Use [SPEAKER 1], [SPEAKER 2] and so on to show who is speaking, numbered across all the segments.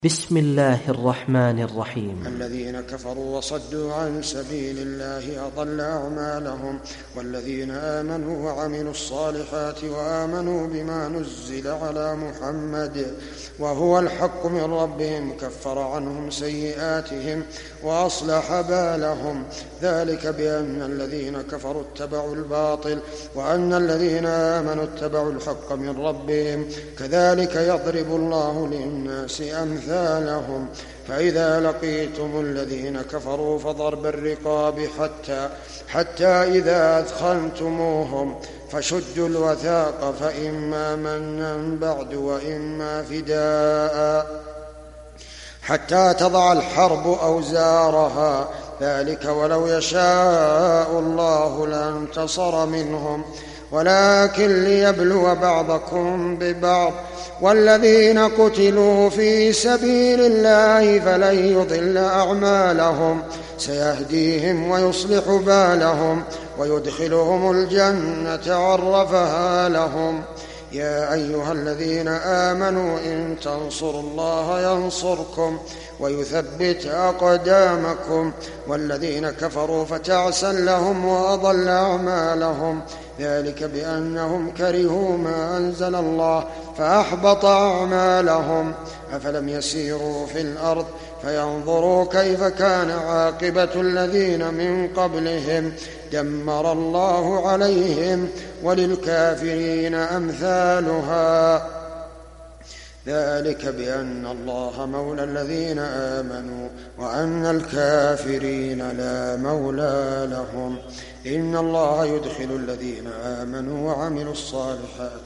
[SPEAKER 1] بسم الله الرحمن الرحيم.
[SPEAKER 2] الذين كفروا وصدوا عن سبيل الله أضل أعمالهم، والذين آمنوا وعملوا الصالحات وآمنوا بما نزل على محمد وهو الحق من ربهم كفر عنهم سيئاتهم وأصلح بالهم، ذلك بأن الذين كفروا اتبعوا الباطل وأن الذين آمنوا اتبعوا الحق من ربهم، كذلك يضرب الله للناس أمثالهم. فإذا لقيتم الذين كفروا فضرب الرقاب حتى إذا أثخنتموهم فشدوا الوثاق، فإما منا بعد وإما فداء حتى تضع الحرب أوزارها، ذلك ولو يشاء الله لانتصر منهم ولكن ليبلو بعضكم ببعض، والذين قتلوا في سبيل الله فلن يضل أعمالهم سيهديهم ويصلح بالهم ويدخلهم الجنة عرفها لهم. يا أيها الذين آمنوا إن تنصروا الله ينصركم ويثبت أقدامكم، والذين كفروا فتعسا لهم وأضل أعمالهم، ذلك بأنهم كرهوا ما أنزل الله فأحبط أعمالهم. أفلم يسيروا في الأرض فينظروا كيف كان عاقبة الذين من قبلهم، دمر الله عليهم وللكافرين أمثالها، ذلك بأن الله مولى الذين آمنوا وأن الكافرين لا مولى لهم. إن الله يدخل الذين آمنوا وعملوا الصالحات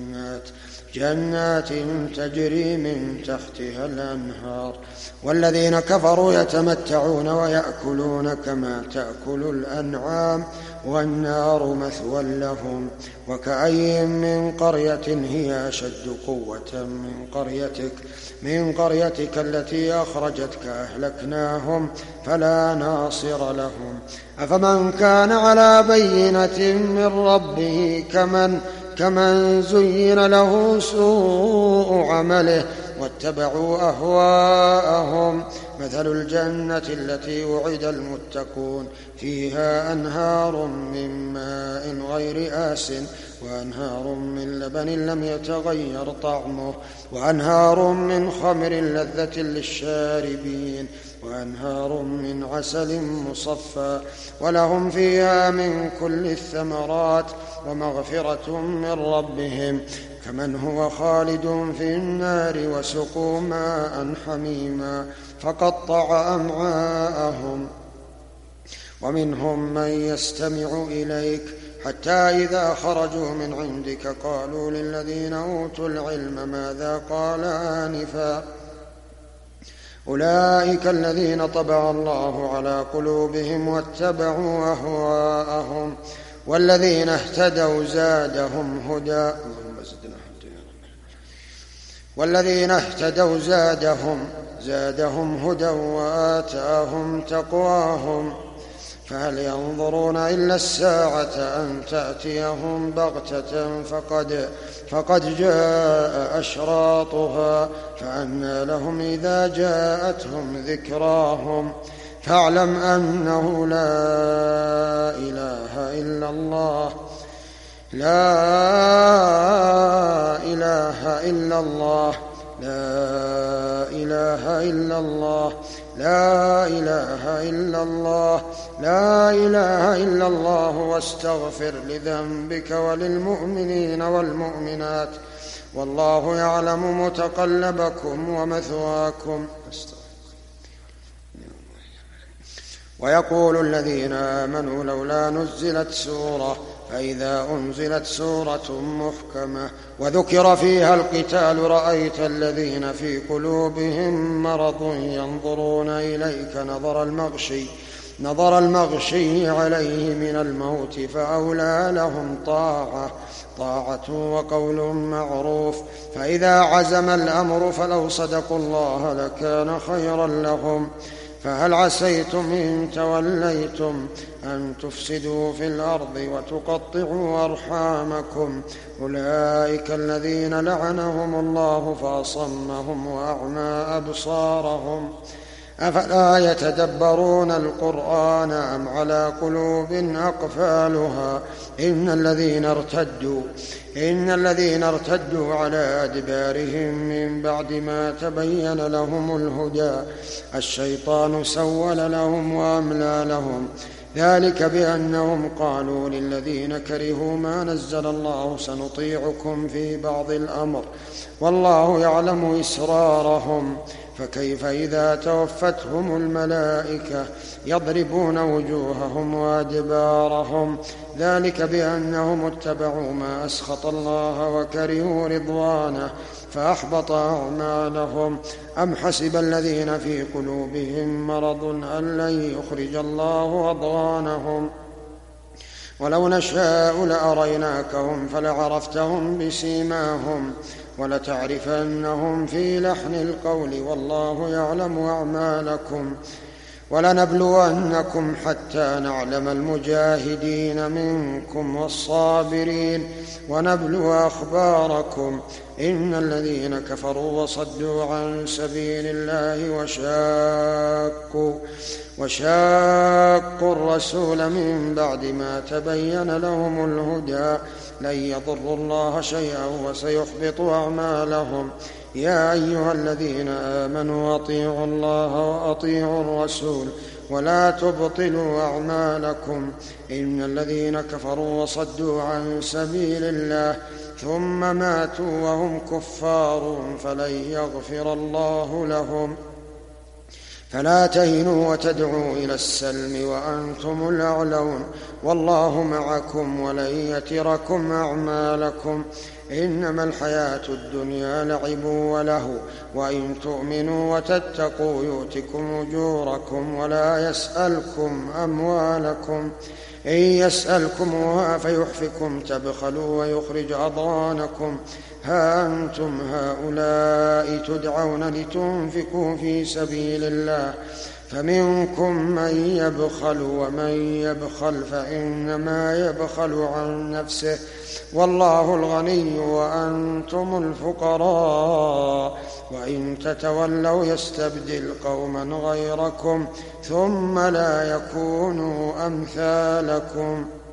[SPEAKER 2] جنات تجري من تحتها الأنهار، والذين كفروا يتمتعون ويأكلون كما تأكل الأنعام والنار مثوى لهم. وكأي من قرية هي أشد قوة من قريتك التي أخرجتك أهلكناهم فلا ناصر لهم. أفمن كان على بينة من ربه كمن زين له سوء عمله واتبعوا أهواءهم. مثل الجنة التي وعد المتقون فيها أنهار من ماء غير آسٍ وأنهار من لبن لم يتغير طعمه وأنهار من خمر لذة للشاربين وأنهار من عسل مصفى، ولهم فيها من كل الثمرات ومغفرة من ربهم، كمن هو خالد في النار وسقوا ماء حميما فقطع أمعاءهم. ومنهم من يستمع إليك حتى إذا خرجوا من عندك قالوا للذين أوتوا العلم ماذا قال آنفا، أولئك الذين طبع الله على قلوبهم واتبعوا أهواءهم، والذين اهتدوا زادهم هدى وآتاهم تقواهم. فهل ينظرون إلا الساعة أن تأتيهم بغتة فقد جاء أشراطها، فأنى لهم إذا جاءتهم ذكراهم. فاعلم أنه لا إله إلا الله واستغفر لذنبك وللمؤمنين والمؤمنات، والله يعلم متقلبكم ومثواكم. ويقول الذين آمنوا لولا نزلت سورة، فإذا أنزلت سورة محكمة وذكر فيها القتال رأيت الذين في قلوبهم مرض ينظرون إليك نظر المغشي عليه من الموت، فأولى لهم طاعة وقول معروف. فإذا عزم الأمر فلو صدقوا الله لكان خيرا لهم. فهل عسيتم إن توليتم أن تفسدوا في الأرض وتقطعوا أرحامكم؟ أولئك الذين لعنهم الله فأصمهم وأعمى أبصارهم. أفلا يتدبرون القرآن أم على قلوب أقفالها؟ إن الذين ارتدوا على أدبارهم من بعد ما تبين لهم الهدى الشيطان سول لهم وأملى لهم، ذلك بأنهم قالوا للذين كرهوا ما نزل الله سنطيعكم في بعض الأمر والله يعلم إسرارهم. فكيف إذا توفتهم الملائكة يضربون وجوههم وأدبارهم، ذلك بأنهم اتبعوا ما أسخط الله وكرهوا رضوانه فأحبط أعمالهم. أم حسب الذين في قلوبهم مرض أن لن يخرج الله أضغانهم؟ ولو نشاء لأريناكهم فلعرفتهم بسيماهم ولتعرفنهم في لحن القول والله يعلم أعمالكم. ولنبلونكم حتى نعلم المجاهدين منكم والصابرين ونبلو أخباركم. إن الذين كفروا وصدوا عن سبيل الله وشاقوا الرسول من بعد ما تبين لهم الهدى لن يضروا الله شيئا وسيحبط أعمالهم. يا أيها الذين آمنوا أطيعوا الله وأطيعوا الرسول ولا تبطلوا أعمالكم. إن الذين كفروا وصدوا عن سبيل الله ثم ماتوا وهم كفار فلن يغفر الله لهم. فلا تهنوا وتدعوا إلى السلم وأنتم الأعلون والله معكم ولن يتركم أعمالكم. إنما الحياة الدنيا لعب وله وإن تؤمنوا وتتقوا يؤتكم أجوركم ولا يسألكم أموالكم. إن يسألكموها فيحفكم تبخلوا ويخرج أضغانكم. ها أنتم هؤلاء تدعون لتنفقوا في سبيل الله فمنكم من يبخل ومن يبخل فإنما يبخل عن نفسه والله الغني وأنتم الفقراء وإن تتولوا يستبدل قوما غيركم ثم لا يكونوا أمثالكم.